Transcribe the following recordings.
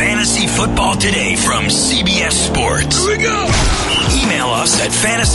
Fantasy Football Today from CBS Sports. Here we go. Email us at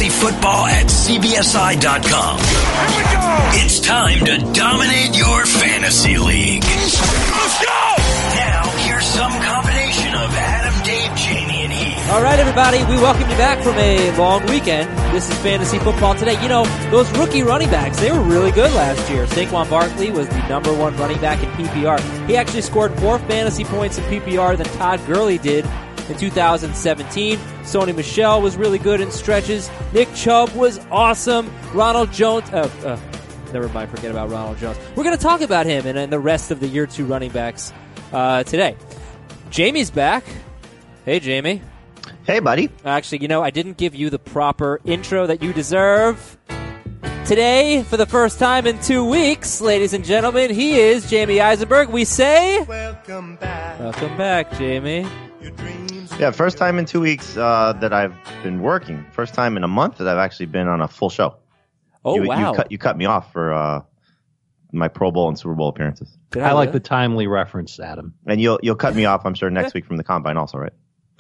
fantasyfootball@cbsi.com. Here we go. It's time to dominate your fantasy league. Let's go. Now, here's some combination of Adam, Dave, Jamie, and Heath. All right, everybody, we welcome you back from a long weekend. This is Fantasy Football Today. You know, those rookie running backs, they were really good last year. Saquon Barkley was the number one running back in PPR. He actually scored more fantasy points in PPR than Todd Gurley did in 2017. Sony Michel was really good in stretches. Nick Chubb was awesome. Ronald Jones, never mind, forget about Ronald Jones. We're going to talk about him and the rest of the year two running backs today. Jamie's back. Hey, Jamie. Hey, buddy. Actually, you know, I didn't give you the proper intro that you deserve. Today, for the first time in 2 weeks, ladies and gentlemen, he is Jamie Eisenberg. We say, Welcome back. welcome back, Jamie. Your dreams. Yeah, first time in 2 weeks that I've been working. First time in a month that I've actually been on a full show. Oh, wow. You cut me off for my Pro Bowl and Super Bowl appearances. Did I like really? the timely reference, Adam. And you'll cut me off, I'm sure, next week from the Combine also, right?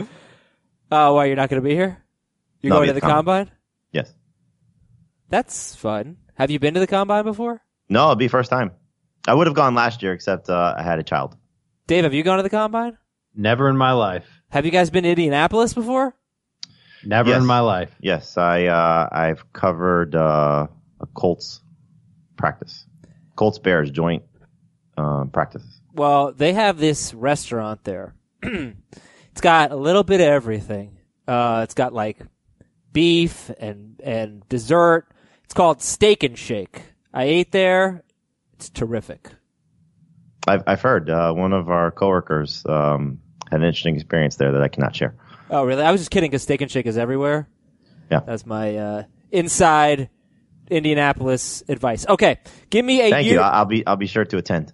Oh, why, you're not going to be here? You're No, going I'll to be the at Combine? Yes. That's fun. Have you been to the Combine before? No, it'll be first time. I would have gone last year, except I had a child. Dave, have you gone to the Combine? Never in my life. Have you guys been to Indianapolis before? Never Yes. in my life. Yes, I've covered a Colts practice. Colts-Bears joint practices. Well, they have this restaurant there. It's got a little bit of everything. It's got like beef and dessert. It's called Steak and Shake. I ate there. It's terrific. I've heard one of our coworkers had an interesting experience there that I cannot share. Oh, really? I was just kidding because Steak and Shake is everywhere. Yeah. That's my inside Indianapolis advice. Okay, give me a Thank year. you. I'll be sure to attend.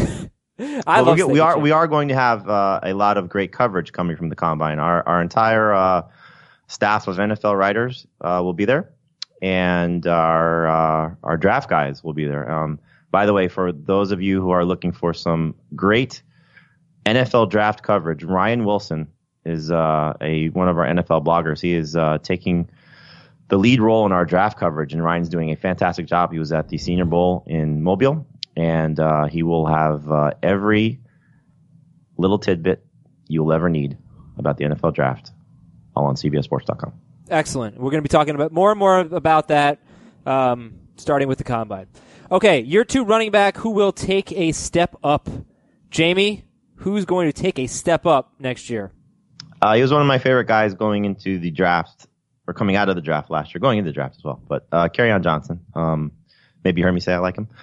I love we Steak and Shake. are going to have a lot of great coverage coming from the Combine. Our entire staff of NFL writers will be there, and our draft guys will be there. By the way, for those of you who are looking for some great NFL draft coverage, Ryan Wilson is one of our NFL bloggers. He is taking the lead role in our draft coverage, and Ryan's doing a fantastic job. He was at the Senior Bowl in Mobile, and he will have every little tidbit you'll ever need about the NFL draft all on CBSSports.com. Excellent. We're going to be talking about more and more about that, starting with the Combine. Okay, year two running back who will take a step up. Jamie, who's going to take a step up next year? He was one of my favorite guys going into the draft, or coming out of the draft last year, going into the draft as well. But Kerryon Johnson, maybe you heard me say I like him.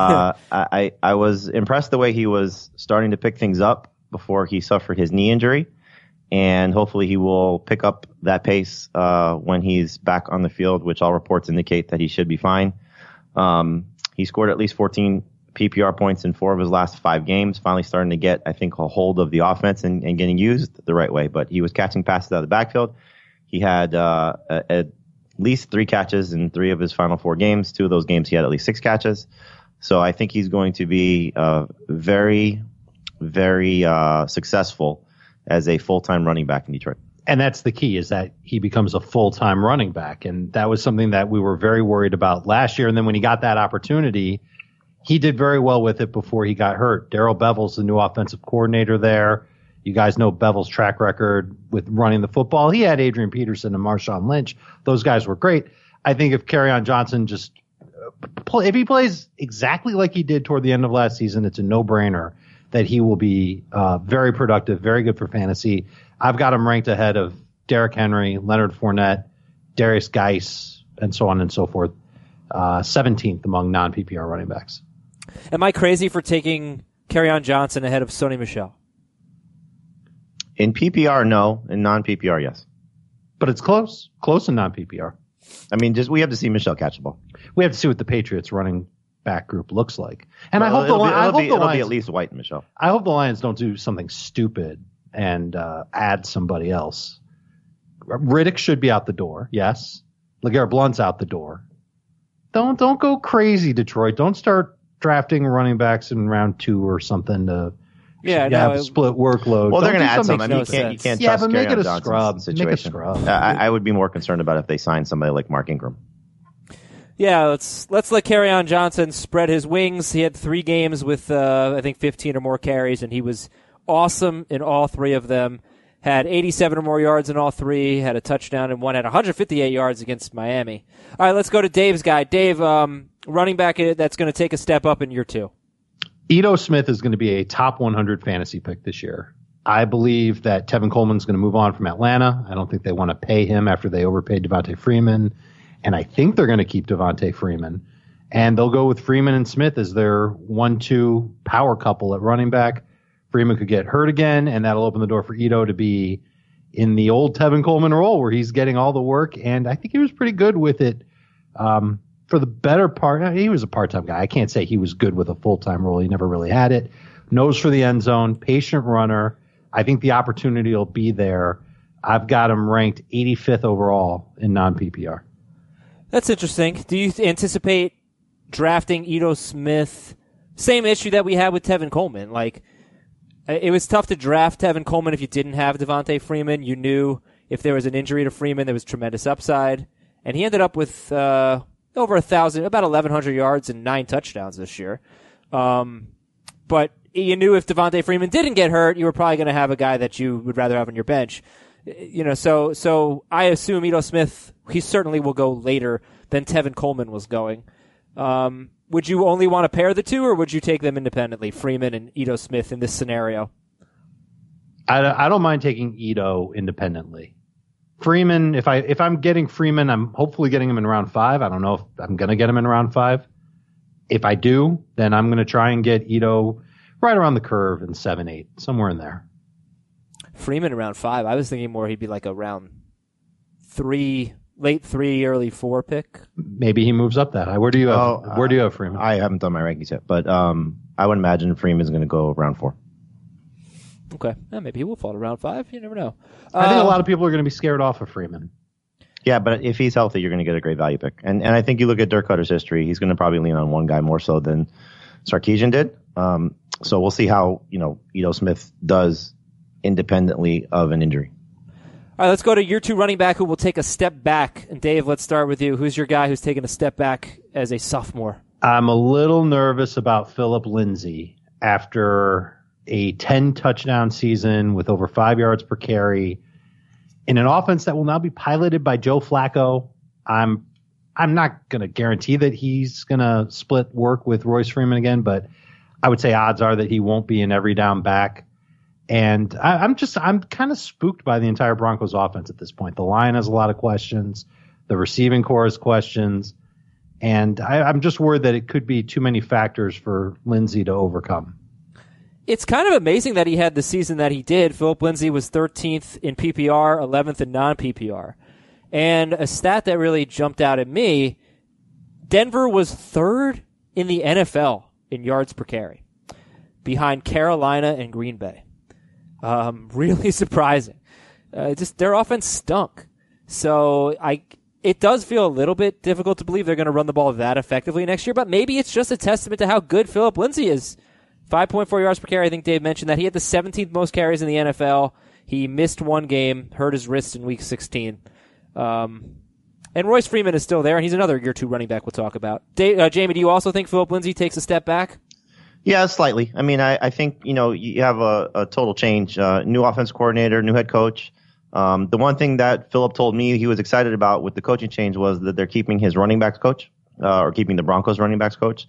I was impressed the way he was starting to pick things up before he suffered his knee injury. And hopefully he will pick up that pace when he's back on the field, which all reports indicate that he should be fine. He scored at least 14 PPR points in 4 of his last 5 games, finally starting to get, I think, a hold of the offense and getting used the right way. But he was catching passes out of the backfield. He had at least 3 catches in 3 of his final 4 games. 2 of those games he had at least 6 catches. So I think he's going to be very, very successful as a full-time running back in Detroit. And that's the key, is that he becomes a full-time running back. And that was something that we were very worried about last year. And then when he got that opportunity, he did very well with it before he got hurt. Darrell Bevell's the new offensive coordinator there. You guys know Bevell's track record with running the football. He had Adrian Peterson and Marshawn Lynch. Those guys were great. I think if Kerryon Johnson if he plays exactly like he did toward the end of last season, it's a no-brainer that he will be very productive, very good for fantasy. I've got him ranked ahead of Derrick Henry, Leonard Fournette, Darius Geis, and so on and so forth. 17th among non-PPR running backs. Am I crazy for taking Kerryon Johnson ahead of Sony Michel? In PPR, no. In non-PPR, yes. But it's close in non-PPR. I mean, we have to see Michel catch the ball. We have to see what the Patriots running back group looks like. And Well, I hope it'll be at least White and Michel. I hope the Lions don't do something stupid and add somebody else. Riddick should be out the door, yes. LeGarrette Blount's out the door. Don't go crazy, Detroit. Don't start drafting running backs in round 2 or something to Yeah, You no, have a split workload. Well, they're Don't going to do add some. I something mean, stupid. you can't Yeah, trust but make Kerryon it a Johnson's scrub. situation. Make a scrub. I would be more concerned about if they signed somebody like Mark Ingram. Yeah, let's let Kerryon Johnson spread his wings. He had 3 games with I think 15 or more carries, and he was awesome in all 3 of them. Had 87 or more yards in all 3. Had a touchdown and one had 158 yards against Miami. All right, let's go to Dave's guy. Dave, running back that's going to take a step up in year 2. Ito Smith is going to be a top 100 fantasy pick this year. I believe that Tevin Coleman's going to move on from Atlanta. I don't think they want to pay him after they overpaid Devontae Freeman. And I think they're going to keep Devontae Freeman. And they'll go with Freeman and Smith as their 1-2 power couple at running back. Freeman could get hurt again, and that'll open the door for Ito to be in the old Tevin Coleman role where he's getting all the work. And I think he was pretty good with it for the better part. He was a part-time guy. I can't say he was good with a full-time role. He never really had it. Nose for the end zone, patient runner. I think the opportunity will be there. I've got him ranked 85th overall in non-PPR. That's interesting. Do you anticipate drafting Ito Smith? Same issue that we had with Tevin Coleman. Like, it was tough to draft Tevin Coleman if you didn't have Devontae Freeman. You knew if there was an injury to Freeman, there was tremendous upside. And he ended up with over 1,000, about 1,100 yards and 9 touchdowns this year. But you knew if Devontae Freeman didn't get hurt, you were probably going to have a guy that you would rather have on your bench. You know, so I assume Ito Smith, he certainly will go later than Tevin Coleman was going. Would you only want to pair the two, or would you take them independently, Freeman and Ito Smith, in this scenario? I don't mind taking Ito independently. Freeman, if I'm getting Freeman, I'm hopefully getting him in round 5. I don't know if I'm going to get him in round 5. If I do, then I'm going to try and get Ito right around the curve in 7-8, somewhere in there. Freeman around 5. I was thinking more he'd be like a round 3, late 3, early 4 pick. Maybe he moves up that high. Where do you have Freeman? I haven't done my rankings yet, but I would imagine Freeman's going to go round 4. Okay. Yeah, maybe he will fall to round 5. You never know. I think a lot of people are going to be scared off of Freeman. Yeah, but if he's healthy, you're going to get a great value pick. And I think you look at Dirk Cutter's history, he's going to probably lean on one guy more so than Sarkisian did. So we'll see how, Ito Smith does independently of an injury. All right, let's go to year 2 running back who will take a step back. And Dave, let's start with you. Who's your guy who's taking a step back as a sophomore? I'm a little nervous about Phillip Lindsay after a 10-touchdown season with over 5 yards per carry in an offense that will now be piloted by Joe Flacco. I'm not going to guarantee that he's going to split work with Royce Freeman again, but I would say odds are that he won't be an every down back. And I'm kind of spooked by the entire Broncos offense at this point. The line has a lot of questions. The receiving core has questions. And I'm just worried that it could be too many factors for Lindsay to overcome. It's kind of amazing that he had the season that he did. Phillip Lindsay was 13th in PPR, 11th in non-PPR. And a stat that really jumped out at me, Denver was 3rd in the NFL in yards per carry, behind Carolina and Green Bay. Really surprising. Just their offense stunk. So it does feel a little bit difficult to believe they're going to run the ball that effectively next year, but maybe it's just a testament to how good Phillip Lindsay is. 5.4 yards per carry. I think Dave mentioned that. He had the 17th most carries in the NFL. He missed one game, hurt his wrist in week 16. And Royce Freeman is still there, and he's another year 2 running back we'll talk about. Jamie, do you also think Phillip Lindsay takes a step back? Yeah, slightly. I mean, I think, you have a total change, new offense coordinator, new head coach. The one thing that Phillip told me he was excited about with the coaching change was that they're keeping his running backs coach, or keeping the Broncos running backs coach.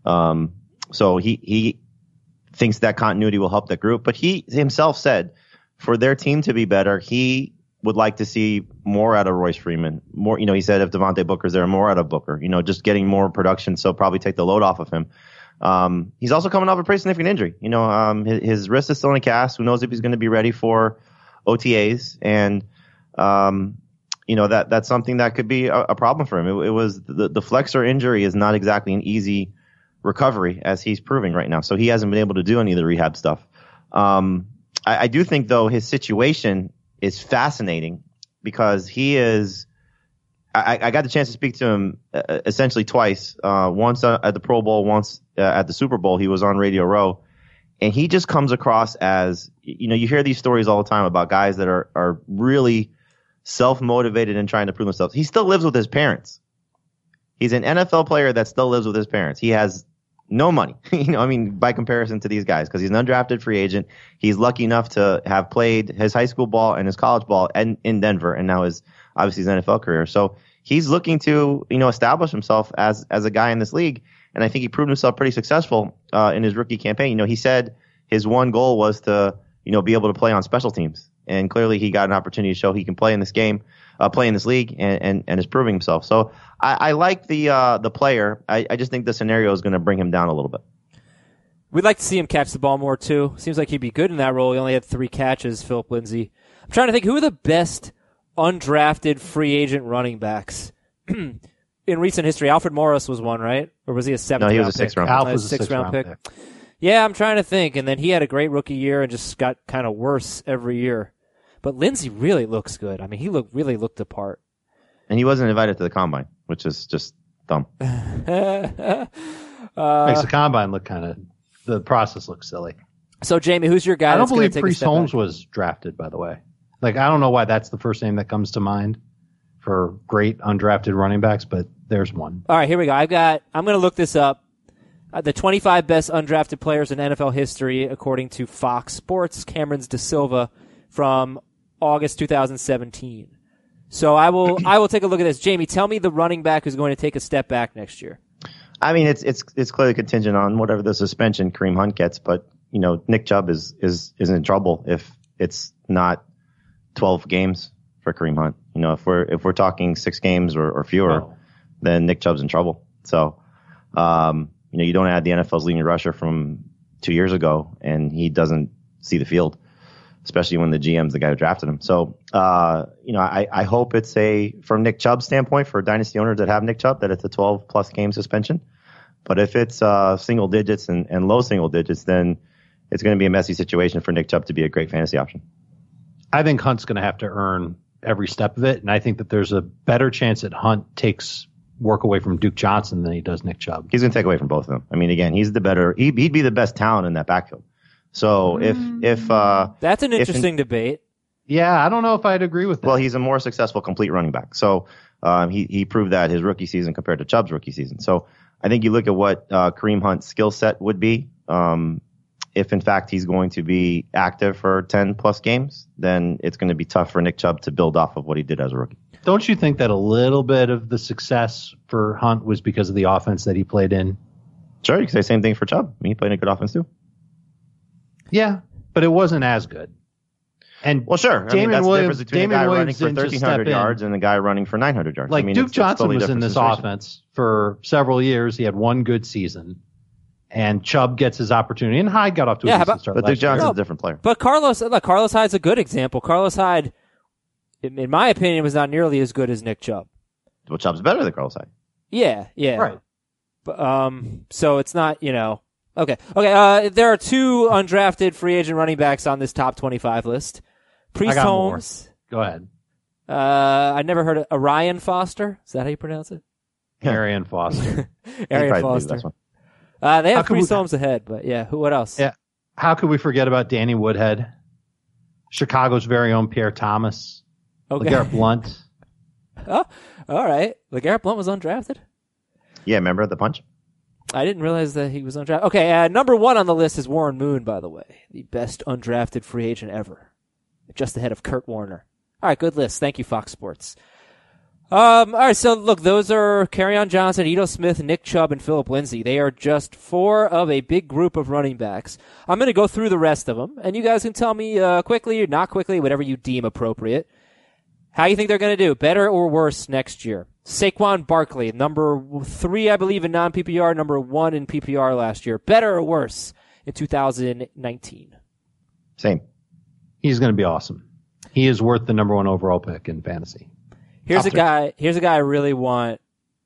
So he thinks that continuity will help the group. But he himself said for their team to be better, he would like to see more out of Royce Freeman. More, he said if Devontae Booker's there, more out of Booker, just getting more production. So probably take the load off of him. He's also coming off a pretty significant injury. His wrist is still in a cast. Who knows if he's going to be ready for OTAs? And, that's something that could be a problem for him. It was the flexor injury is not exactly an easy recovery, as he's proving right now. So he hasn't been able to do any of the rehab stuff. I do think, though, his situation is fascinating because he is. I got the chance to speak to him essentially twice. Once at the Pro Bowl, once at the Super Bowl. He was on Radio Row, And he just comes across as, you hear these stories all the time about guys that are really self-motivated and trying to prove themselves. He still lives with his parents. He's an NFL player that still lives with his parents. He has no money, by comparison to these guys, because he's an undrafted free agent. He's lucky enough to have played his high school ball and his college ball in Denver, and now his NFL career. So he's looking to, establish himself as a guy in this league. And I think he proved himself pretty successful in his rookie campaign. He said his one goal was to, be able to play on special teams. And clearly he got an opportunity to show he can play in this game, play in this league, and is proving himself. So I like the player. I just think the scenario is going to bring him down a little bit. We'd like to see him catch the ball more, too. Seems like he'd be good in that role. He only had 3 catches, Philip Lindsay. I'm trying to think, who are the best undrafted free agent running backs in recent history? Alfred Morris was one, right? Or was he a 7th round pick? No, he was a 6th round pick. Alf was a 6th round pick. Yeah, I'm trying to think. And then he had a great rookie year and just got kind of worse every year. But Lindsay really looks good. I mean, he really looked the part. And he wasn't invited to the combine, which is just dumb. Makes the combine look the process looks silly. So, Jamie, who's your guy? I don't believe take Priest Holmes was drafted, by the way. I don't know why that's the first name that comes to mind for great undrafted running backs, but there's one. All right, here we go. I'm going to look this up. The 25 best undrafted players in NFL history, according to Fox Sports, Cameron De Silva from August 2017. So I will take a look at this. Jamie, tell me the running back who's going to take a step back next year. I mean, it's clearly contingent on whatever the suspension Kareem Hunt gets, but Nick Chubb is in trouble if it's not 12 games for Kareem Hunt. If we're talking 6 games or fewer, then Nick Chubb's in trouble. So, you don't add the NFL's leading rusher from 2 years ago, and he doesn't see the field, especially when the GM's the guy who drafted him. So, I hope it's from Nick Chubb's standpoint, for dynasty owners that have Nick Chubb, that it's a 12-plus game suspension. But if it's single digits and low single digits, then it's going to be a messy situation for Nick Chubb to be a great fantasy option. I think Hunt's going to have to earn every step of it, and I think that there's a better chance that Hunt takes work away from Duke Johnson than he does Nick Chubb. He's going to take away from both of them. I mean, again, he's the better. He'd be the best talent in that backfield. So if that's an interesting debate. Yeah, I don't know if I'd agree with that. Well, he's a more successful complete running back. So he proved that his rookie season compared to Chubb's rookie season. So I think you look at what Kareem Hunt's skill set would be. If in fact he's going to be active for 10 plus games, then it's going to be tough for Nick Chubb to build off of what he did as a rookie. Don't you think that a little bit of the success for Hunt was because of the offense that he played in? Sure, you can say the same thing for Chubb. I mean, he played in a good offense too. Yeah, but it wasn't as good. And well, sure. That's the difference between a guy running for 1,300 yards and a guy running for 900 yards. Like Duke Johnson was in this offense for several years. He had one good season. And Chubb gets his opportunity, and Hyde got off to a decent start. But Duke Johnson's a different player. But Carlos Hyde's a good example. Carlos Hyde, in my opinion, was not nearly as good as Nick Chubb. Well, Chubb's better than Carlos Hyde. Yeah. Right. But, so it's not, Okay. There are 2 undrafted free agent running backs on this top 25 list. Priest Holmes. Go ahead. I never heard of Arian Foster. Is that how you pronounce it? Arian Foster. Arian Foster. They have Priest Holmes ahead, but yeah, what else? Yeah. How could we forget about Danny Woodhead? Chicago's very own Pierre Thomas. Okay. LeGarrette Blount. Oh, all right. LeGarrette Blount was undrafted? Yeah, remember the punch? I didn't realize that he was undrafted. Okay, number 1 on the list is Warren Moon, by the way. The best undrafted free agent ever. Just ahead of Kurt Warner. All right, good list. Thank you, Fox Sports. All right, so look, those are Kerryon Johnson, Ito Smith, Nick Chubb, and Philip Lindsay. They are just 4 of a big group of running backs. I'm going to go through the rest of them, and you guys can tell me quickly or not quickly, whatever you deem appropriate, how you think they're going to do, better or worse next year. Saquon Barkley, number 3, I believe, in non-PPR, number 1 in PPR last year. Better or worse in 2019? Same. He's going to be awesome. He is worth the number 1 overall pick in fantasy. Here's a guy I really want.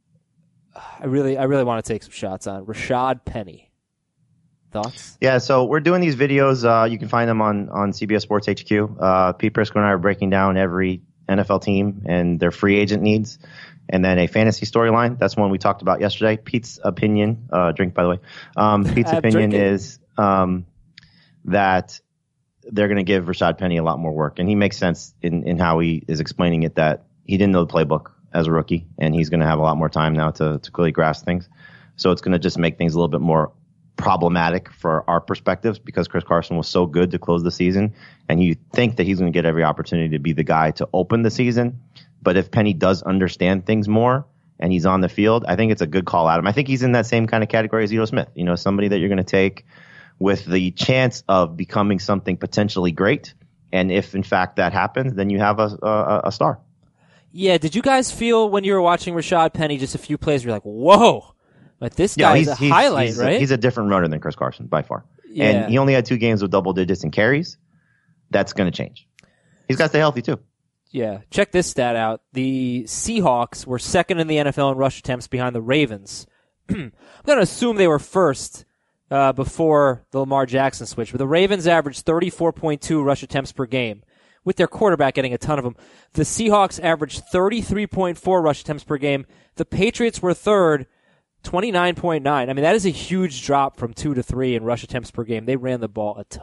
I really want to take some shots on. Rashad Penny. Thoughts? Yeah, so we're doing these videos. You can find them on CBS Sports HQ. Pete Prisco and I are breaking down every NFL team and their free agent needs, and then a fantasy storyline. That's one we talked about yesterday. Pete's opinion, drink by the way. Pete's opinion is that they're going to give Rashad Penny a lot more work. And he makes sense in how he is explaining it, that he didn't know the playbook as a rookie, and he's going to have a lot more time now to clearly grasp things. So it's going to just make things a little bit more problematic for our perspectives, because Chris Carson was so good to close the season, and you think that he's going to get every opportunity to be the guy to open the season. But if Penny does understand things more and he's on the field, I think it's a good call out. I think he's in that same kind of category as Ito Smith, somebody that you're going to take with the chance of becoming something potentially great. And if in fact that happens, then you have a star. Yeah. Did you guys feel when you were watching Rashad Penny, just a few plays, you're like, whoa, like this guy is a highlight, right? He's a different runner than Chris Carson by far. Yeah. And he only had 2 games with double digits in carries. That's going to change. He's got to stay healthy too. Yeah. Check this stat out. The Seahawks were second in the NFL in rush attempts behind the Ravens. I'm going to assume they were first before the Lamar Jackson switch, but the Ravens averaged 34.2 rush attempts per game, with their quarterback getting a ton of them. The Seahawks averaged 33.4 rush attempts per game. The Patriots were third, 29.9. I mean, that is a huge drop from 2 to 3 in rush attempts per game. They ran the ball a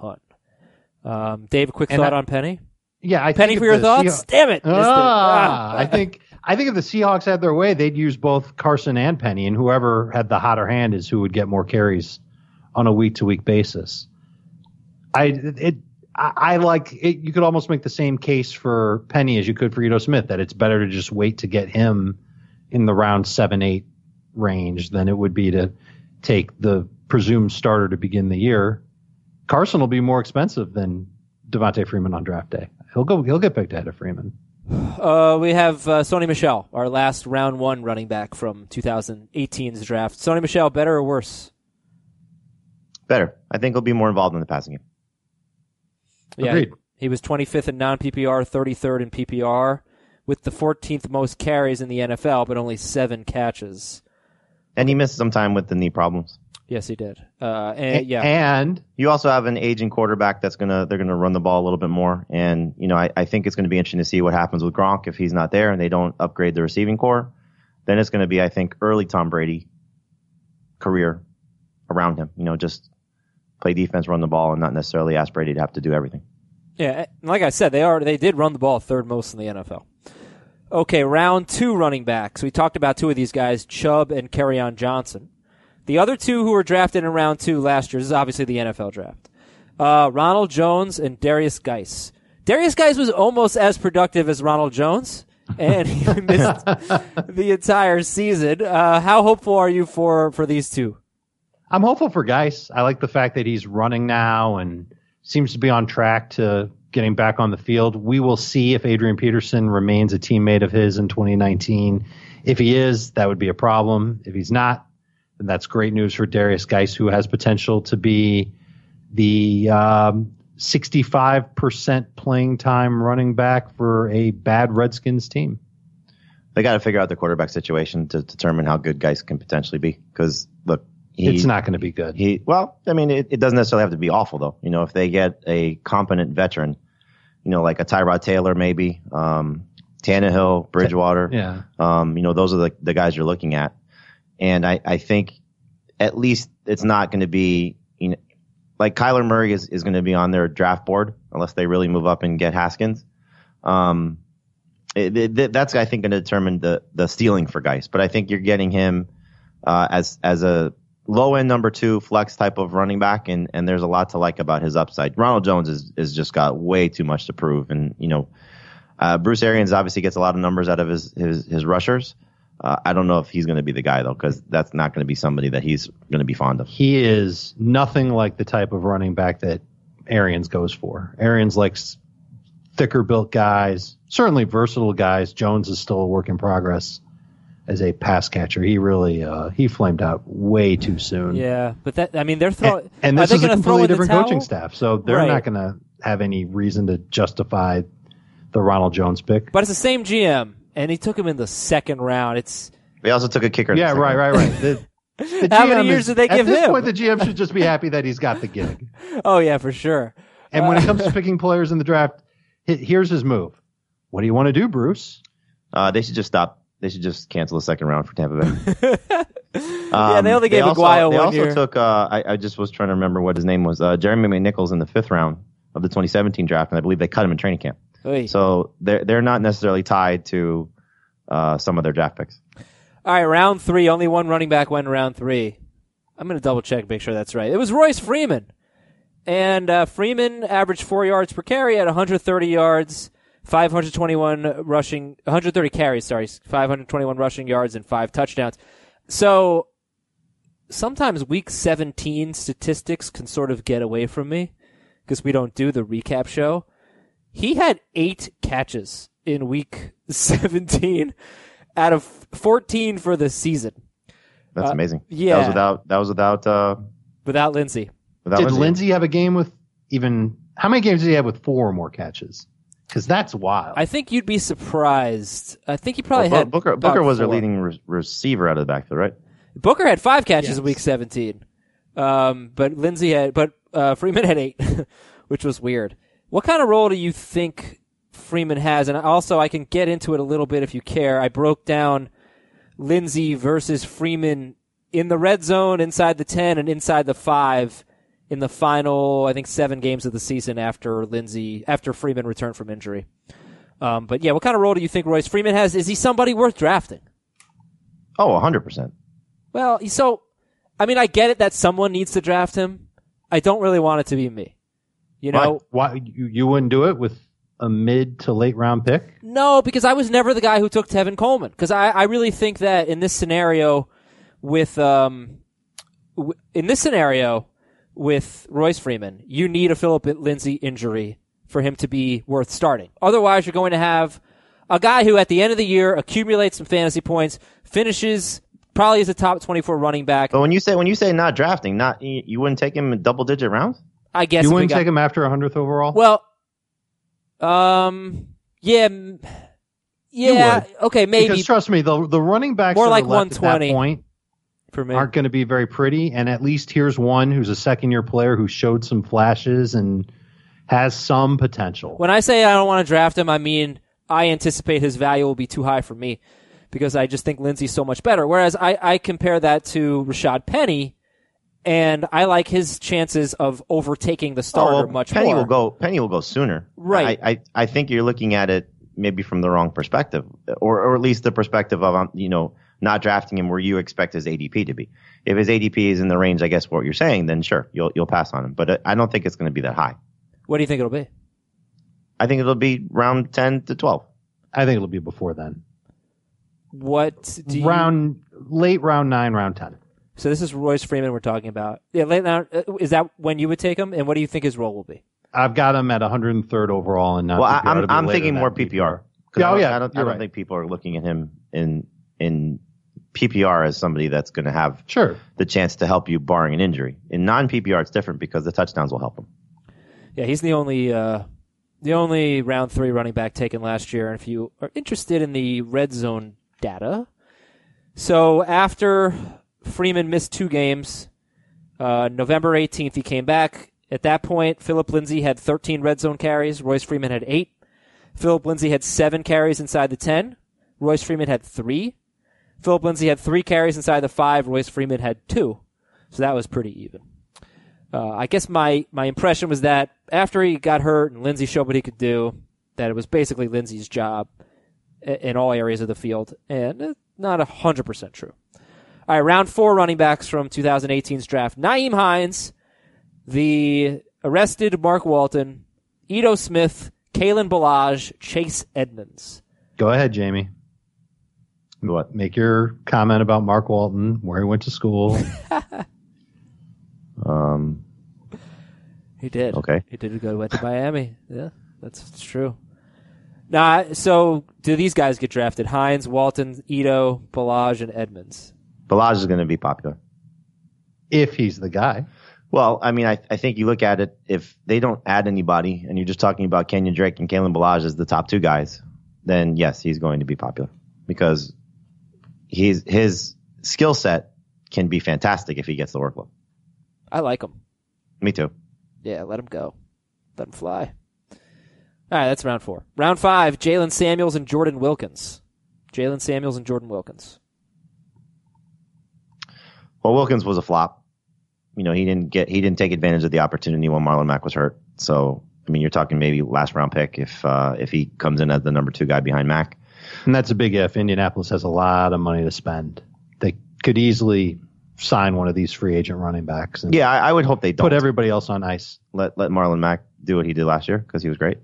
ton. Dave, a quick thought on Penny? Yeah, Penny for your thoughts? Damn it! I think if the Seahawks had their way, they'd use both Carson and Penny, and whoever had the hotter hand is who would get more carries on a week-to-week basis. I like it. You could almost make the same case for Penny as you could for Ito Smith, that it's better to just wait to get him in the round 7-8 range than it would be to take the presumed starter to begin the year. Carson will be more expensive than Devontae Freeman on draft day. He'll get picked ahead of Freeman. We have Sony Michel, our last round 1 running back from 2018's draft. Sony Michel, better or worse? Better. I think he'll be more involved in the passing game. Yeah, Agreed. He was 25th in non-PPR, 33rd in PPR, with the 14th most carries in the NFL, but only 7 catches. And he missed some time with the knee problems. Yes, he did. And you also have an aging quarterback they're gonna run the ball a little bit more. And I think it's going to be interesting to see what happens with Gronk if he's not there and they don't upgrade the receiving core. Then it's going to be, I think, early Tom Brady career around him. Just play defense, run the ball, and not necessarily ask Brady to have to do everything. Yeah, like I said, they did run the ball third most in the NFL. Okay, round 2 running backs. We talked about 2 of these guys, Chubb and Kerryon Johnson. The other 2 who were drafted in round 2 last year, this is obviously the NFL draft, Ronald Jones and Darius Geis. Darius Geis was almost as productive as Ronald Jones, and he missed the entire season. How hopeful are you for these 2? I'm hopeful for Geis. I like the fact that he's running now and seems to be on track to getting back on the field. We will see if Adrian Peterson remains a teammate of his in 2019. If he is, that would be a problem. If he's not, then that's great news for Darius Geis, who has potential to be the 65% playing time running back for a bad Redskins team. They got to figure out the quarterback situation to determine how good Geis can potentially be. Because, look, it's not going to be good. It doesn't necessarily have to be awful, though. If they get a competent veteran, like a Tyrod Taylor, maybe, Tannehill, Bridgewater. Yeah. Those are the guys you're looking at. And I think at least it's not going to be, like Kyler Murray is going to be on their draft board unless they really move up and get Haskins. That's, I think, going to determine the stealing for Geis. But I think you're getting him as a low-end number 2 flex type of running back, and there's a lot to like about his upside. Ronald Jones is just got way too much to prove. And, Bruce Arians obviously gets a lot of numbers out of his rushers. I don't know if he's going to be the guy, though, because that's not going to be somebody that he's going to be fond of. He is nothing like the type of running back that Arians goes for. Arians likes thicker-built guys, certainly versatile guys. Jones is still a work in progress as a pass catcher. He really he flamed out way too soon. Yeah, but they're throwing. And this is a completely different coaching staff, so they're Right. not going to have any reason to justify the Ronald Jones pick. But it's the same GM, and he took him in the 2nd round. They also took a kicker. Yeah, right. The How many GM years did they give At this him? point, the GM should just be happy that he's got the gig. Oh yeah, for sure. And when it comes to picking players in the draft, here's his move. What do you want to do, Bruce? They should just stop. They should just cancel the 2nd round for Tampa Bay. Yeah, they only gave Aguayo They 1 also year. took. I just was trying to remember what his name was. Jeremy McNichols in the 5th round of the 2017 draft, and I believe they cut him in training camp. Oy. So they're not necessarily tied to some of their draft picks. All right, round 3. Only one running back went in round 3. I'm going to double check, make sure that's right. It was Royce Freeman. And Freeman averaged 4 yards per carry at 130 yards, 130 carries, 521 rushing yards, and 5 touchdowns. So sometimes week 17 statistics can sort of get away from me because we don't do the recap show. He had 8 catches in week 17 out of 14 for the season. That's amazing. yeah. That was without Lindsey. Did Lindsey have a game with even how many games did he have with 4 or more catches? Because that's wild. I think you'd be surprised. I think he probably had Booker about was their 4. leading receiver out of the backfield, right? Booker had 5 catches in week 17. But Freeman had 8, which was weird. What kind of role do you think Freeman has? And also, I can get into it a little bit if you care. I broke down Lindsey versus Freeman in the red zone, inside the 10, and inside the 5 in the final, I think, 7 games of the season after Freeman returned from injury. But yeah, what kind of role do you think Royce Freeman has? Is he somebody worth drafting? Oh, 100%. Well, I get it that someone needs to draft him. I don't really want it to be me. You know? Why you wouldn't do it with a mid to late round pick? No, because I was never the guy who took Tevin Coleman. Because I really think that in this scenario with Royce Freeman, you need a Phillip Lindsay injury for him to be worth starting. Otherwise, you're going to have a guy who at the end of the year accumulates some fantasy points, finishes probably as a top 24 running back. But when you say not drafting, you wouldn't take him in double-digit rounds? I guess you wouldn't take him after 100th overall? Well, yeah, okay, maybe. Because trust me, the running backs more that like are left 120 at that point for me aren't going to be very pretty. And at least here's one who's a second-year player who showed some flashes and has some potential. When I say I don't want to draft him, I mean I anticipate his value will be too high for me because I just think Lindsey's so much better. Whereas I compare that to Rashad Penny, and I like his chances of overtaking the starter much Penny more. Penny will go sooner. Right. I think you're looking at it maybe from the wrong perspective, or at least the perspective of not drafting him where you expect his ADP to be. If his ADP is in the range, I guess what you're saying, then sure, you'll pass on him. But I don't think it's going to be that high. What do you think it'll be? I think it'll be round 10 to 12. I think it'll be before then. What do you... Late round 9, round 10. So this is Royce Freeman we're talking about. Yeah, late round. Is that when you would take him? And what do you think his role will be? I've got him at 103rd overall, and not. Well, PPR. I'm thinking more PPR. I don't think people are looking at him in PPR as somebody that's going to have the chance to help you barring an injury. In non-PPR, it's different because the touchdowns will help him. Yeah, he's the only round 3 running back taken last year. And if you are interested in the red zone data, so after Freeman missed 2 games, November 18th he came back. At that point, Phillip Lindsay had 13 red zone carries. Royce Freeman had 8. Phillip Lindsay had 7 carries inside the 10. Royce Freeman had 3. Phillip Lindsay had 3 carries inside the 5. Royce Freeman had 2. So that was pretty even. I guess my impression was that after he got hurt and Lindsay showed what he could do, that it was basically Lindsay's job in all areas of the field. And not 100% true. All right, round 4 running backs from 2018's draft. Nyheim Hines, the arrested Mark Walton, Ito Smith, Kalen Ballage, Chase Edmonds. Go ahead, Jamie. What? Make your comment about Mark Walton, where he went to school. He did. Okay. He did went to Miami. Yeah, that's true. Now, so do these guys get drafted? Hines, Walton, Ito, Ballage, and Edmonds. Ballage is going to be popular. If he's the guy. Well, I mean, I think you look at it, if they don't add anybody and you're just talking about Kenyon Drake and Kalen Ballage as the top 2 guys, then yes, he's going to be popular because his skill set can be fantastic if he gets the workload. I like him. Me too. Yeah, let him go. Let him fly. All right, that's round 4. Round 5, Jalen Samuels and Jordan Wilkins. Well, Wilkins was a flop. He didn't take advantage of the opportunity when Marlon Mack was hurt. So, I mean, you're talking maybe last round pick if he comes in as the number 2 guy behind Mack. And that's a big if. Indianapolis has a lot of money to spend. They could easily sign one of these free agent running backs. And yeah, I would hope they don't. Put everybody else on ice. Let Marlon Mack do what he did last year because he was great.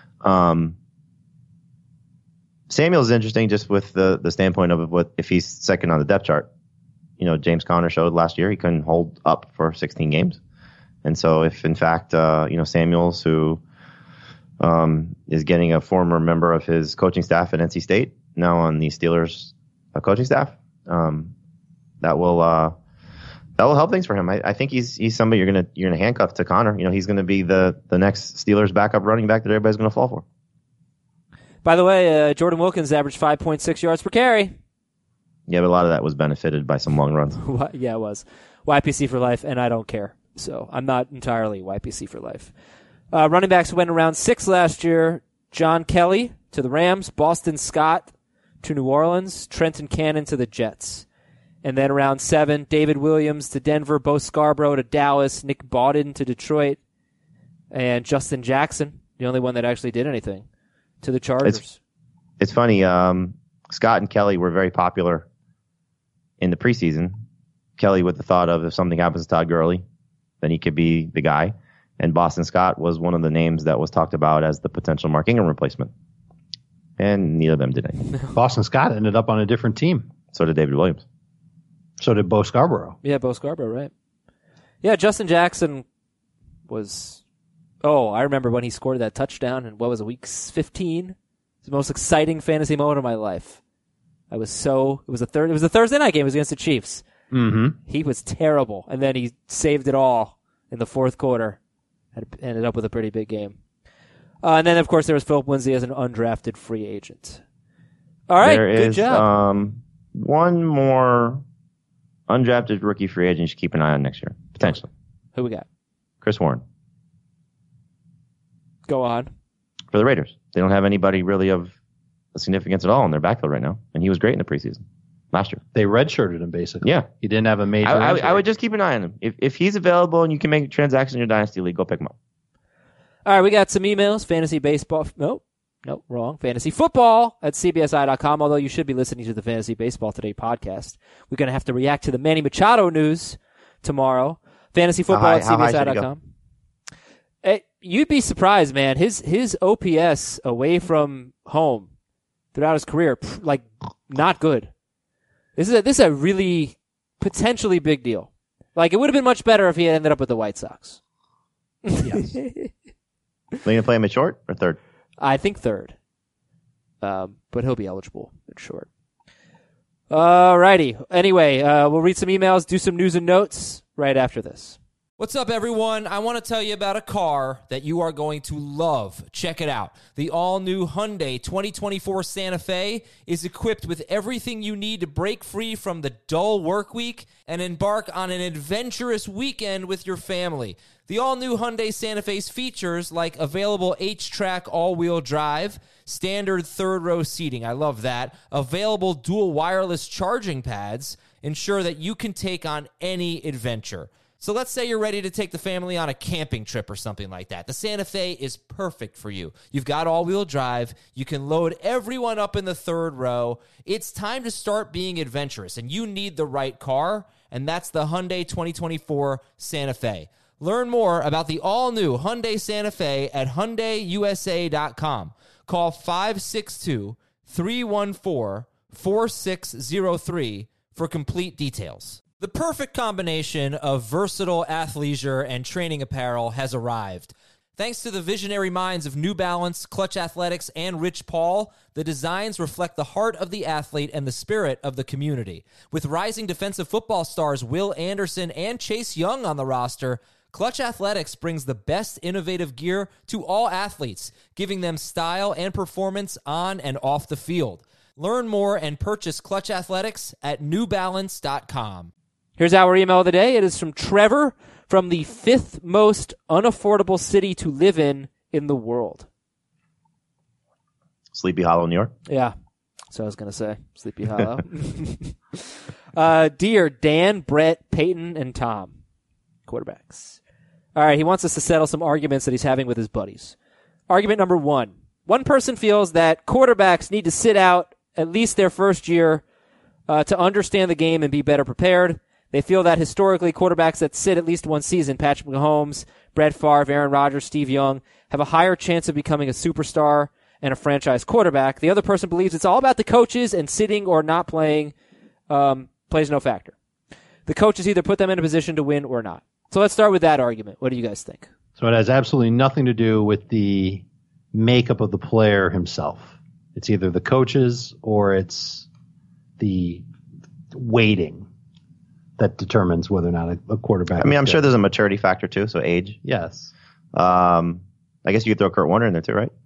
Samuel's interesting just with the standpoint of what if he's second on the depth chart. James Conner showed last year he couldn't hold up for 16 games. And so if in fact, Samuels, who is getting a former member of his coaching staff at NC State, now on the Steelers coaching staff, that will help things for him. I think he's somebody you're gonna handcuff to Conner. He's gonna be the next Steelers backup running back that everybody's gonna fall for. By the way, Jordan Wilkins averaged 5.6 yards per carry. Yeah, but a lot of that was benefited by some long runs. Yeah, it was. YPC for life, and I don't care. So I'm not entirely YPC for life. Running backs went around 6 last year. John Kelly to the Rams, Boston Scott to New Orleans, Trenton Cannon to the Jets. And then around 7, David Williams to Denver, Bo Scarborough to Dallas, Nick Bawden to Detroit, and Justin Jackson, the only one that actually did anything, to the Chargers. It's funny. Scott and Kelly were very popular in the preseason. Kelly with the thought of if something happens to Todd Gurley, then he could be the guy. And Boston Scott was one of the names that was talked about as the potential Mark Ingram replacement. And neither of them did anything. Boston Scott ended up on a different team. So did David Williams. So did Bo Scarborough. Yeah, Bo Scarborough, right. Yeah, Justin Jackson was... Oh, I remember when he scored that touchdown in, week 15? It's the most exciting fantasy moment of my life. It was a Thursday night game. It was against the Chiefs. Mm-hmm. He was terrible. And then he saved it all in the fourth quarter. Ended up with a pretty big game. And then, of course, there was Philip Lindsay as an undrafted free agent. All right, good job. One more undrafted rookie free agent you should keep an eye on next year, potentially. Who we got? Chris Warren. Go on. For the Raiders. They don't have anybody really of significance at all in their backfield right now, and he was great in the preseason last year. They redshirted him, basically. Yeah. He didn't have a major I would just keep an eye on him. If he's available and you can make a transaction in your Dynasty League, go pick him up. All right, we got some emails. Fantasy baseball. Nope, wrong. Fantasy football at CBSI.com, although you should be listening to the Fantasy Baseball Today podcast. We're going to have to react to the Manny Machado news tomorrow. Fantasy football at CBSI.com. You'd be surprised, man. His OPS away from home throughout his career, not good. This is a really potentially big deal. It would have been much better if he had ended up with the White Sox. Yes. Are you going to play him at short or third? I think third. But he'll be eligible at short. Alrighty. Anyway, we'll read some emails, do some news and notes right after this. What's up, everyone? I want to tell you about a car that you are going to love. Check it out. The all-new Hyundai 2024 Santa Fe is equipped with everything you need to break free from the dull work week and embark on an adventurous weekend with your family. The all-new Hyundai Santa Fe's features like available H-Track all-wheel drive, standard third-row seating, I love that, available dual wireless charging pads, ensure that you can take on any adventure. So let's say you're ready to take the family on a camping trip or something like that. The Santa Fe is perfect for you. You've got all-wheel drive. You can load everyone up in the third row. It's time to start being adventurous, and you need the right car, and that's the Hyundai 2024 Santa Fe. Learn more about the all-new Hyundai Santa Fe at HyundaiUSA.com. Call 562-314-4603 for complete details. The perfect combination of versatile athleisure and training apparel has arrived. Thanks to the visionary minds of New Balance, Clutch Athletics, and Rich Paul, the designs reflect the heart of the athlete and the spirit of the community. With rising defensive football stars Will Anderson and Chase Young on the roster, Clutch Athletics brings the best innovative gear to all athletes, giving them style and performance on and off the field. Learn more and purchase Clutch Athletics at newbalance.com. Here's our email of the day. It is from Trevor from the 5th most unaffordable city to live in the world. Sleepy Hollow, New York. Yeah. So I was going to say Sleepy Hollow. Dear Dan, Brett, Peyton, and Tom. Quarterbacks. All right, he wants us to settle some arguments that he's having with his buddies. Argument number 1. One person feels that quarterbacks need to sit out at least their first year to understand the game and be better prepared. They feel that historically quarterbacks that sit at least one season, Patrick Mahomes, Brett Favre, Aaron Rodgers, Steve Young, have a higher chance of becoming a superstar and a franchise quarterback. The other person believes it's all about the coaches and sitting or not playing plays no factor. The coaches either put them in a position to win or not. So let's start with that argument. What do you guys think? So it has absolutely nothing to do with the makeup of the player himself. It's either the coaches or it's the weighting that determines whether or not a quarterback. I mean, I'm is sure good. there's a maturity factor too, so age. Yes. I guess you could throw Kurt Warner in there too, right?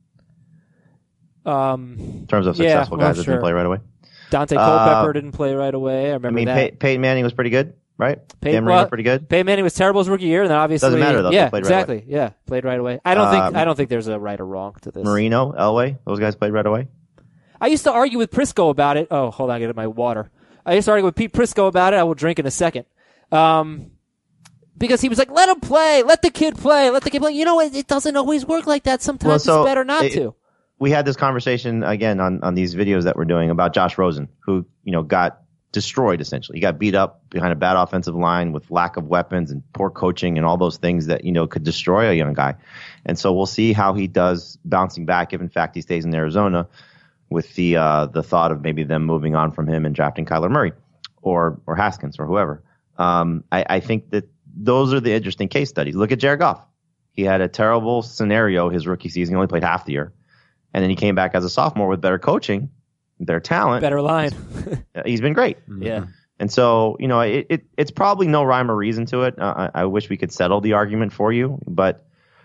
In terms of successful guys that didn't play right away. Dante Culpepper didn't play right away. I remember that. Peyton Manning was pretty good, right? Peyton Marino pretty good. Peyton Manning was terrible his rookie year, and then obviously Doesn't matter though. Yeah, they played exactly. Right away. Yeah, played right away. I don't think there's a right or wrong to this. Marino, Elway, those guys played right away. I used to argue with Prisco about it. Oh, hold on, I get my water. I used to argue with Pete Prisco about it. I will drink in a second. Because he was like, let him play. Let the kid play. Let the kid play. You know, it doesn't always work like that. Sometimes it's better not to. We had this conversation again on these videos that we're doing about Josh Rosen, who, got destroyed essentially. He got beat up behind a bad offensive line with lack of weapons and poor coaching and all those things that, could destroy a young guy. And so we'll see how he does bouncing back if in fact he stays in Arizona with the thought of maybe them moving on from him and drafting Kyler Murray or Haskins or whoever. I think that those are the interesting case studies. Look at Jared Goff. He had a terrible scenario his rookie season. He only played half the year. And then he came back as a sophomore with better coaching, better talent. Better line. He's been great. Yeah. And so, it's probably no rhyme or reason to it. I wish we could settle the argument for you. But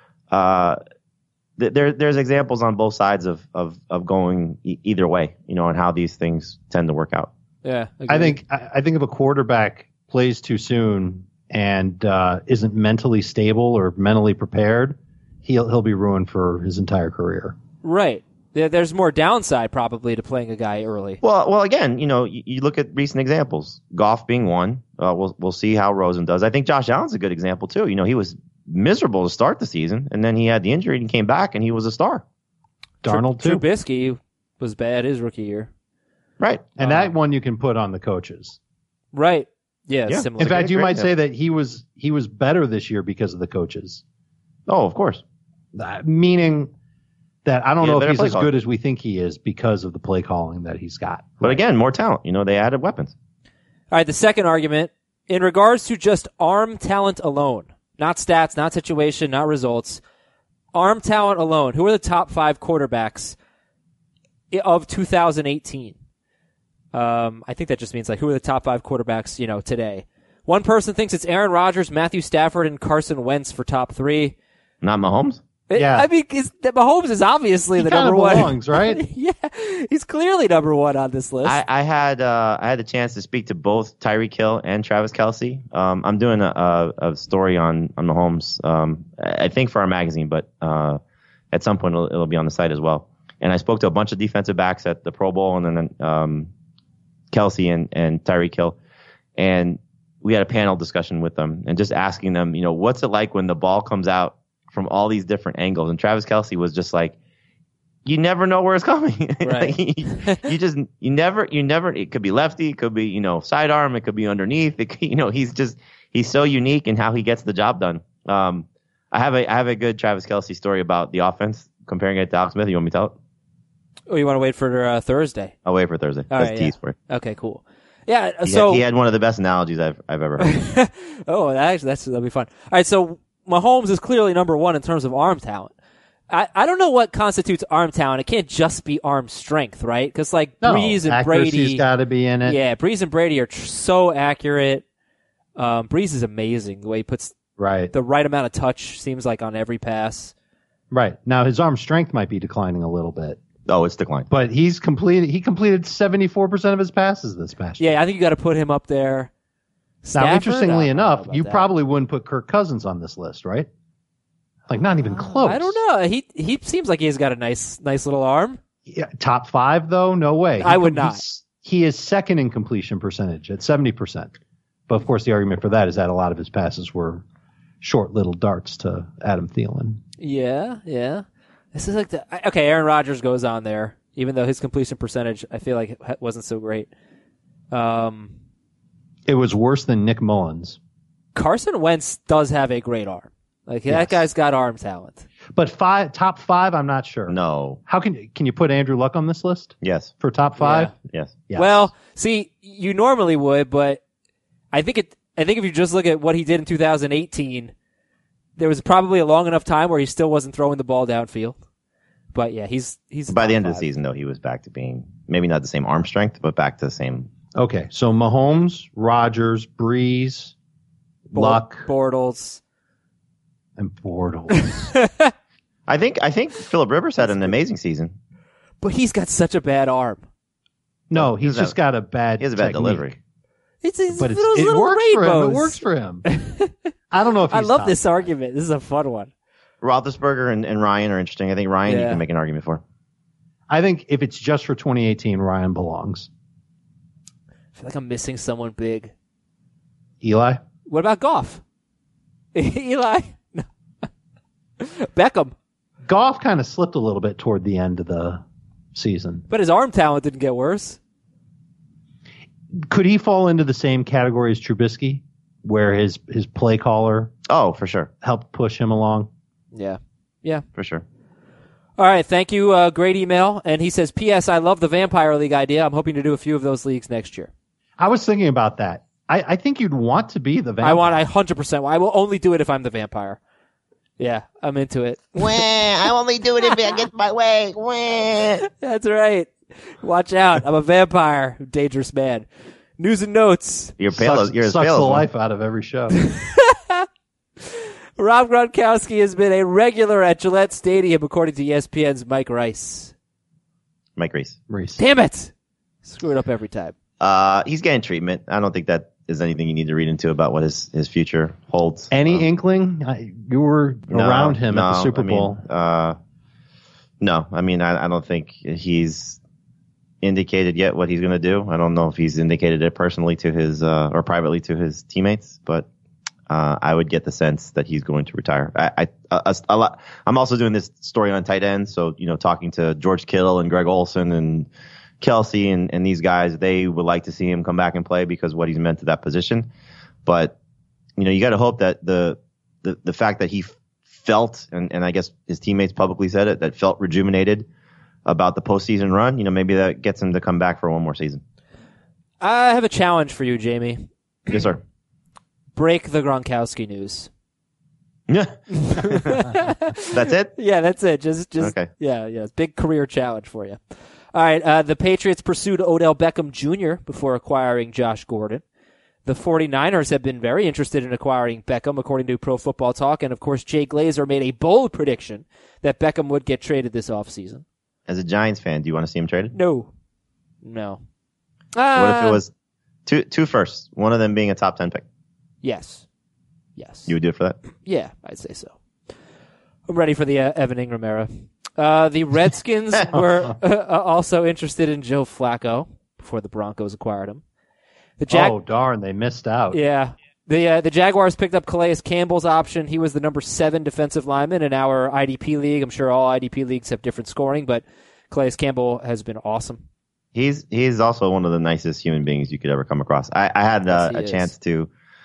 there's examples on both sides of going either way, and how these things tend to work out. Yeah. I think if a quarterback plays too soon and isn't mentally stable or mentally prepared, he'll be ruined for his entire career. Right. There's more downside probably to playing a guy early. Well, again, you look at recent examples. Goff being one. We'll see how Rosen does. I think Josh Allen's a good example too. He was miserable to start the season, and then he had the injury and came back, and he was a star. Darnold too. Trubisky was bad his rookie year. Right. And that one you can put on the coaches. Right. Yeah. Similar. In fact, you might say that he was better this year because of the coaches. Oh, of course. Meaning that I don't know if he's as calling. good as we think he is because of the play calling that he's got. But again, more talent. They added weapons. All right, the second argument, in regards to just arm talent alone, not stats, not situation, not results, arm talent alone, who are the top 5 quarterbacks of 2018? I think that just means who are the top 5 quarterbacks, today. One person thinks it's Aaron Rodgers, Matthew Stafford, and Carson Wentz for top 3. Not Mahomes? Yeah. I mean, Mahomes is obviously the number one. Belongs, right? Yeah, he's clearly number one on this list. I had the chance to speak to both Tyreek Hill and Travis Kelce. I'm doing a story on Mahomes. I think for our magazine, but at some point it'll be on the site as well. And I spoke to a bunch of defensive backs at the Pro Bowl, and then Kelce and Tyreek Hill, and we had a panel discussion with them and just asking them, what's it like when the ball comes out from all these different angles? And Travis Kelce was just like, you never know where it's coming. Right. you never, it could be lefty, it could be, sidearm, it could be underneath. He's so unique in how he gets the job done. I have a good Travis Kelce story about the offense, comparing it to Alex Smith. You want me to tell it? Oh, you want to wait for Thursday? I'll wait for Thursday. All That's right, tease for it. Okay, cool. Yeah, He had one of the best analogies I've ever heard. Oh, that'll be fun. All right, so Mahomes is clearly number one in terms of arm talent. I don't know what constitutes arm talent. It can't just be arm strength, right? Because Breeze and Brady, got to be in it. Yeah, Breeze and Brady are so accurate. Breeze is amazing the way he puts the right amount of touch. Seems like on every pass. Right now, his arm strength might be declining a little bit. Oh, it's declined. But he completed 74% of his passes this past year. Yeah, I think you got to put him up there. Stafford? Now, interestingly enough, you that. probably wouldn't put Kirk Cousins on this list, right? Not even close. I don't know. He seems like he's got a nice little arm. Yeah, top 5 though, no way. I would not. He is second in completion percentage at 70%. But of course, the argument for that is that a lot of his passes were short little darts to Adam Thielen. Yeah. This is like okay, Aaron Rodgers goes on there, even though his completion percentage, I feel like it wasn't so great. It was worse than Nick Mullins. Carson Wentz does have a great arm. Like that guy's got arm talent. But top five, I'm not sure. No. How can you put Andrew Luck on this list Yes. for top five? Yes. Yes. Well, see, you normally would, but I think if you just look at what he did in 2018, there was probably a long enough time where he still wasn't throwing the ball downfield. But yeah, he's By the end of the season, though, he was back to being maybe not the same arm strength, but back to the same. Okay, so Mahomes, Rodgers, Breeze, Luck, Bortles, and Bortles. I think Phillip Rivers had an amazing season. but he's got such a bad arm. No, he's has just got a bad. He has a bad technique. delivery. It's But those it little works for him. rainbows. It works for him. I don't know if he's I love top this five. argument. This is a fun one. Roethlisberger and Ryan are interesting. I think Ryan you Yeah. can make an argument for. I think if it's just for 2018, Ryan belongs. I feel like I'm missing someone big. Eli? What about Goff? Eli? No. Beckham. Goff kind of slipped a little bit toward the end of the season. But his arm talent didn't get worse. Could he fall into the same category as Trubisky, where his play caller Oh, for sure. helped push him along? Yeah. Yeah. For sure. All right. Thank you. Great email. And he says, P.S. I love the Vampire League idea. I'm hoping to do a few of those leagues next year. I was thinking about that. I think you'd want to be the vampire. I 100%. I will only do it if I'm the vampire. Yeah, I'm into it. I only do it if I get my way. That's right. Watch out. I'm a vampire. Dangerous man. News and notes. You're pale. You're as sucks pale the as one. life out of every show. Rob Gronkowski has been a regular at Gillette Stadium, according to ESPN's Mike Rice. Mike Reese. Reese. Damn it! Screw it up every time. He's getting treatment. I don't think that is anything you need to read into about what his future holds. Any inkling? You were around him at the Super Bowl. No, I mean, I don't think he's indicated yet what he's going to do. I don't know if he's indicated it personally to his or privately to his teammates, but I would get the sense that he's going to retire. A lot. I'm also doing this story on tight ends, so talking to George Kittle and Greg Olsen and Kelsey and these guys, they would like to see him come back and play because of what he's meant to that position. But you got to hope that the fact that he felt, and I guess his teammates publicly said it, that felt rejuvenated about the postseason run, maybe that gets him to come back for one more season. I have a challenge for you, Jamie. Yes, sir. Break the Gronkowski news. Yeah. That's it? Yeah, that's it. Just Okay. Yeah. Big career challenge for you. All right. The Patriots pursued Odell Beckham Jr. before acquiring Josh Gordon. The 49ers have been very interested in acquiring Beckham, according to Pro Football Talk. And, of course, Jay Glazer made a bold prediction that Beckham would get traded this offseason. As a Giants fan, do you want to see him traded? No. What if it was two firsts, one of them being a top 10 pick? Yes. You would do it for that? Yeah, I'd say so. I'm ready for the Evan Ingram era. The Redskins were also interested in Joe Flacco before the Broncos acquired him. Oh, darn, they missed out. Yeah. The Jaguars picked up Calais Campbell's option. He was the number 7 defensive lineman in our IDP league. I'm sure all IDP leagues have different scoring, but Calais Campbell has been awesome. He's also one of the nicest human beings you could ever come across. I had a chance to.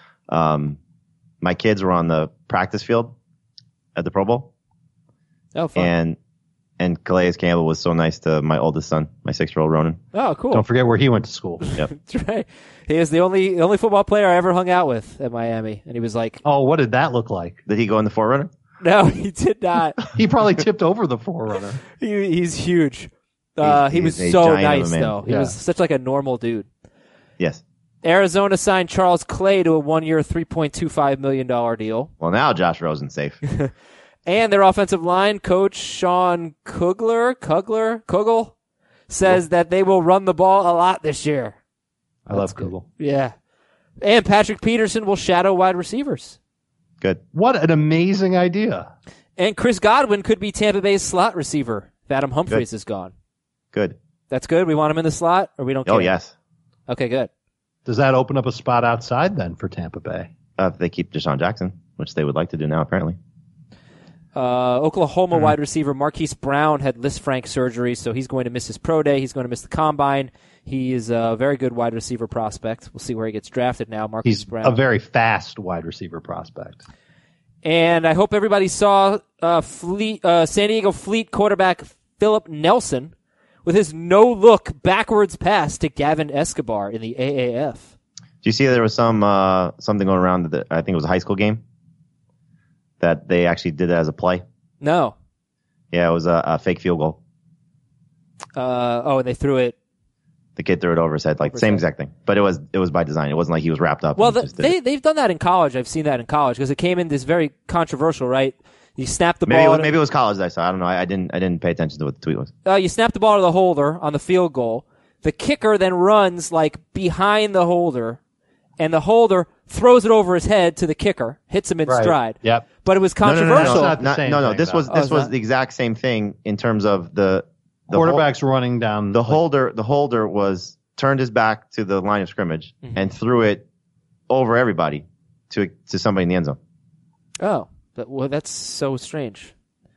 My kids were on the practice field at the Pro Bowl. Oh, fun. And Calais Campbell was so nice to my oldest son, my 6-year-old Ronan. Oh, cool. Don't forget where he went to school. Yep. That's right. He is the only football player I ever hung out with at Miami. And he was like, Oh, what did that look like? Did he go in the Forerunner? no, he did not. He probably tipped over the Forerunner. He's huge. He was He's a so giant of a nice, man. though. He Yeah. was such like a normal dude. Yes. Arizona signed Charles Clay to a 1-year, $3.25 million deal. Well, now Josh Rosen's safe. And their offensive line coach, Sean Kugel, says that they will run the ball a lot this year. I love Google. Yeah. And Patrick Peterson will shadow wide receivers. Good. What an amazing idea. And Chris Godwin could be Tampa Bay's slot receiver if Adam Humphries is gone. Good. That's good. We want him in the slot, or we don't care? Oh, yes. Okay, good. Does that open up a spot outside then for Tampa Bay? If they keep Deshaun Jackson, which they would like to do now, apparently. Oklahoma wide receiver Marquise Brown had Lisfranc surgery, so he's going to miss his pro day. He's going to miss the combine. He is a very good wide receiver prospect. We'll see where he gets drafted now. Marquise He's Brown. a very fast wide receiver prospect. And I hope everybody saw San Diego Fleet quarterback Philip Nelson with his no-look backwards pass to Gavin Escobar in the AAF. Do you see there was something going around that I think it was a high school game that they actually did it as a play? No. Yeah, it was a fake field goal. And they threw it. The kid threw it over his head, like same exact thing. But it was by design. It wasn't like he was wrapped up. Well, they've done that in college. I've seen that in college because it came in this very controversial, right? You snap the ball. Maybe it was college that I saw. I don't know. I didn't pay attention to what the tweet was. You snap the ball to the holder on the field goal. The kicker then runs like behind the holder, and the holder throws it over his head to the kicker, hits him in stride. Yep. But it was controversial. No. This was the exact same thing in terms of the quarterback's running down. The holder was turned his back to the line of scrimmage and threw it over everybody to somebody in the end zone. Oh, that's so strange.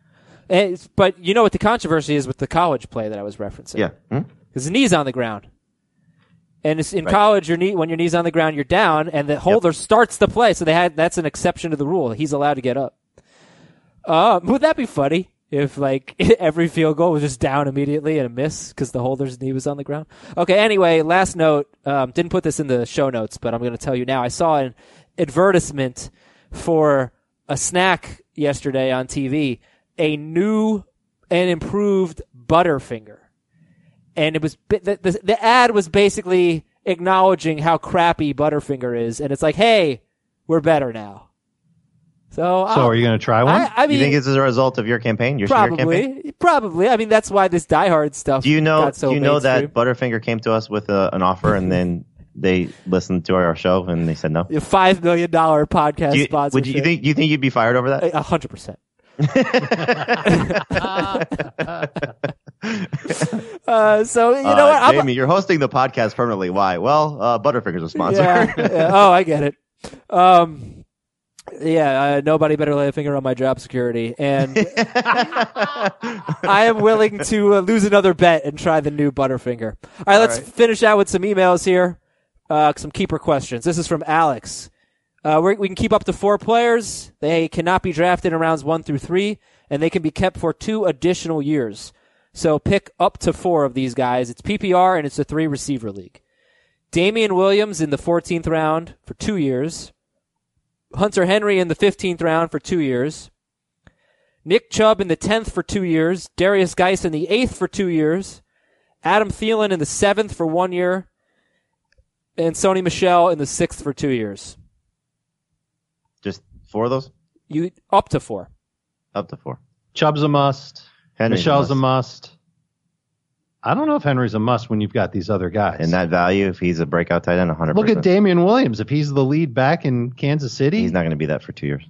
But you know what the controversy is with the college play that I was referencing? Yeah. Because the knee's on the ground. And in college, when your knee's on the ground, you're down, and the holder starts the play. So that's an exception to the rule. He's allowed to get up. Would that be funny if every field goal was just down immediately and a miss because the holder's knee was on the ground? Okay. Anyway, last note. Didn't put this in the show notes, but I'm going to tell you now. I saw an advertisement for a snack yesterday on TV. A new and improved Butterfinger. And it was the ad was basically acknowledging how crappy Butterfinger is, and it's like, hey, we're better now. So are you going to try one? I mean, you think it's as a result of your campaign? Your campaign? Probably. I mean, that's why this Die Hard stuff. Do you know? Got so do you know mainstream. that Butterfinger came to us with an offer, and then they listened to our show and they said no? A $5 million podcast sponsorship. Do you think you'd be fired over that? 100%. So you know what, Jamie, you're hosting the podcast permanently. Why? Well, Butterfinger's a sponsor. Yeah. Oh, I get it. Nobody better lay a finger on my job security, and I am willing to lose another bet and try the new Butterfinger. All right, let's finish out with some emails here. Some keeper questions. This is from Alex. We can keep up to 4 players. They cannot be drafted in rounds 1 through 3, and they can be kept for 2 additional years. So pick up to 4 of these guys. It's PPR, and it's a 3-receiver league. Damian Williams in the 14th round for 2 years. Hunter Henry in the 15th round for 2 years. Nick Chubb in the 10th for 2 years. Darius Geis in the 8th for 2 years. Adam Thielen in the 7th for 1 year. And Sony Michel in the 6th for 2 years. Just 4 of those? Up to 4. Up to 4. Chubb's a must. Henry's Michel's a must. I don't know if Henry's a must when you've got these other guys. And that value, if he's a breakout tight end, 100%. Look at Damian Williams. If he's the lead back in Kansas City, he's not going to be that for 2 years.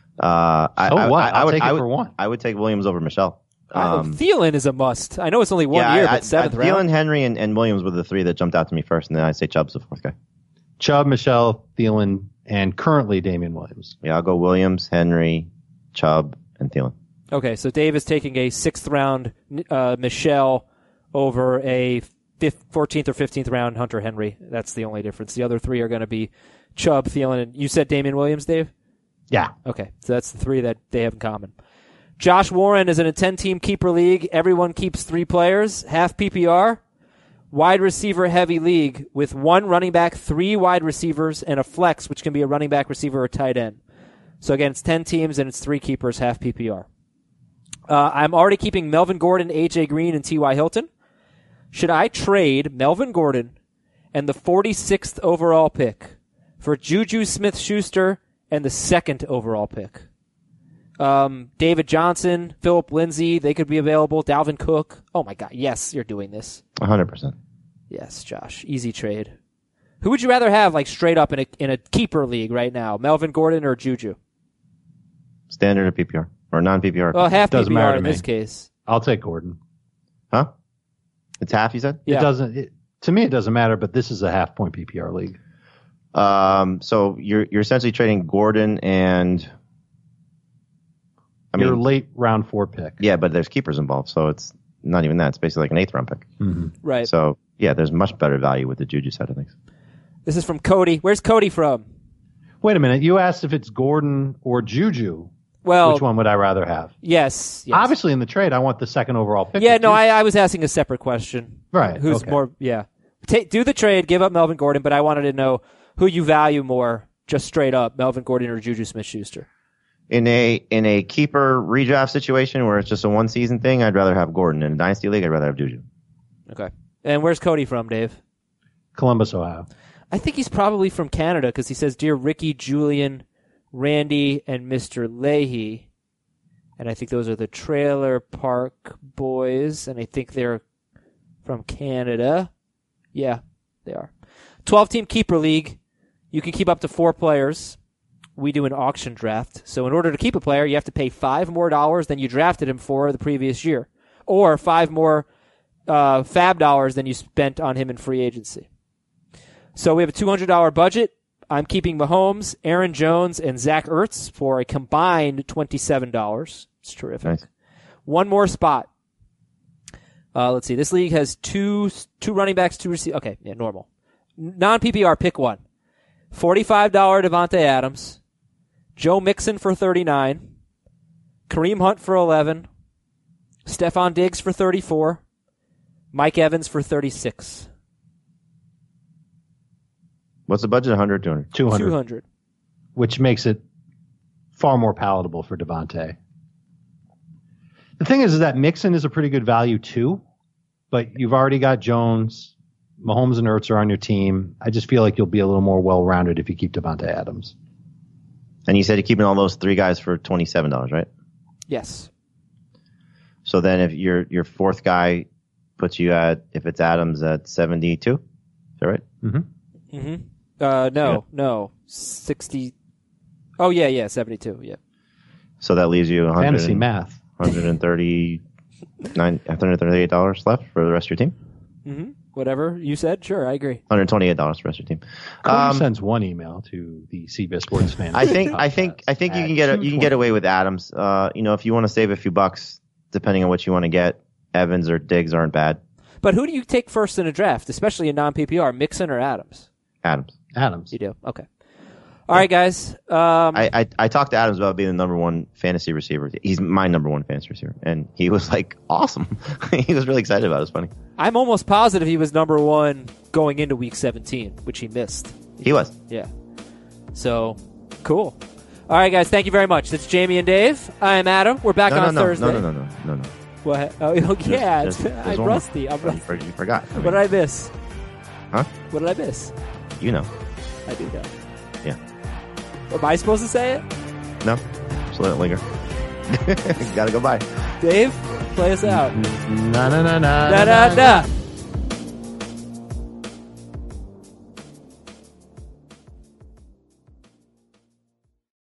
I'll take it for 1. I would take Williams over Michel. Thielen is a must. I know it's only 1 year, but 7th round. Thielen, Henry, and Williams were the 3 that jumped out to me first, and then I'd say Chubb's the 4th guy. Chubb, Michel, Thielen, and currently Damian Williams. Yeah, I'll go Williams, Henry, Chubb, and Thielen. Okay, so Dave is taking a 6th round Michel over a 14th or 15th round Hunter Henry. That's the only difference. The other 3 are going to be Chubb, Thielen, and you said Damian Williams, Dave? Yeah. Okay, so that's the 3 that they have in common. Josh Warren is in a 10-team keeper league. Everyone keeps 3 players, half PPR. Wide receiver heavy league with 1 running back, 3 wide receivers, and a flex, which can be a running back, receiver, or tight end. So again, it's 10 teams and it's 3 keepers, half PPR. I'm already keeping Melvin Gordon, A.J. Green, and T.Y. Hilton. Should I trade Melvin Gordon and the 46th overall pick for Juju Smith-Schuster and the 2nd overall pick? David Johnson, Philip Lindsay, they could be available. Dalvin Cook. Oh my God. Yes, you're doing this. 100%. Yes, Josh. Easy trade. Who would you rather have straight up in a keeper league right now? Melvin Gordon or Juju? Standard or PPR? Or non-PPR? Well, half Doesn't PPR matter to in me. this case. I'll take Gordon. Huh? It's half, you said? Yeah. It doesn't. To me, it doesn't matter. But this is a half-point PPR league. So you're essentially trading Gordon and Your late round 4 pick. yeah, but there's keepers involved, so it's not even that. It's basically like an 8th round pick. Right. So yeah, there's much better value with the Juju side of things. This is from Cody. Where's Cody from? Wait a minute. You asked if it's Gordon or Juju. Well, Which one would I rather have? Yes. Obviously, in the trade, I want the second overall pick. Yeah, with no, Juju. I was asking a separate question. Right, Who's okay. more, yeah. Do the trade, give up Melvin Gordon, but I wanted to know who you value more, just straight up, Melvin Gordon or Juju Smith-Schuster. In a keeper redraft situation where it's just a one season thing, I'd rather have Gordon. In a dynasty league, I'd rather have Juju. Okay. And where's Cody from, Dave? Columbus, Ohio. I think he's probably from Canada because he says, Dear Ricky, Julian, Randy, and Mr. Leahy. And I think those are the Trailer Park Boys, and I think they're from Canada. Yeah, they are. 12-team keeper league. You can keep up to 4 players. We do an auction draft. So in order to keep a player, you have to pay $5 more than you drafted him for the previous year, or 5 more fab dollars than you spent on him in free agency. So we have a $200 budget. I'm keeping Mahomes, Aaron Jones, and Zach Ertz for a combined $27. It's terrific. Nice. One more spot. Let's see. This league has two running backs, 2 receivers. Okay, yeah, normal. Non-PPR, pick one. $45 Devontae Adams. Joe Mixon for $39. Kareem Hunt for $11. Stephon Diggs for $34. Mike Evans for $36. What's the budget? 100, 200? 200. Which makes it far more palatable for Devontae. The thing is that Mixon is a pretty good value too, but you've already got Jones. Mahomes and Ertz are on your team. I just feel like you'll be a little more well-rounded if you keep Devontae Adams. And you said you're keeping all those 3 guys for $27, right? Yes. So then if your 4th guy puts you at, if it's Adams, at 72, is that right? No. 60. Oh, yeah, 72, yeah. So that leaves you Fantasy math. $138 left for the rest of your team. Whatever you said, sure, I agree. $128 for the rest of your team. Cody sends one email to the CBS Sports fan. I think you can get away with Adams. If you want to save a few bucks, depending on what you want to get, Evans or Diggs aren't bad. But who do you take first in a draft, especially in non-PPR, Mixon or Adams? Adams. You do? Okay. All right, guys. I talked to Adams about being the number 1 fantasy receiver. He's my number 1 fantasy receiver. And he was like, awesome. He was really excited about it. It was funny. I'm almost positive he was number 1 going into week 17, which he missed. He was. Yeah. So, cool. All right, guys. Thank you very much. That's Jamie and Dave. I'm Adam. We're back on Thursday. No. What? Oh, yeah. There's I'm one rusty. more. I'm rusty. You forgot. What did I miss? Huh? What did I miss? You know. I do know. Yeah. Am I supposed to say it? No. Just let it linger. Gotta go by. Dave, play us out. Na na na na. Da da da.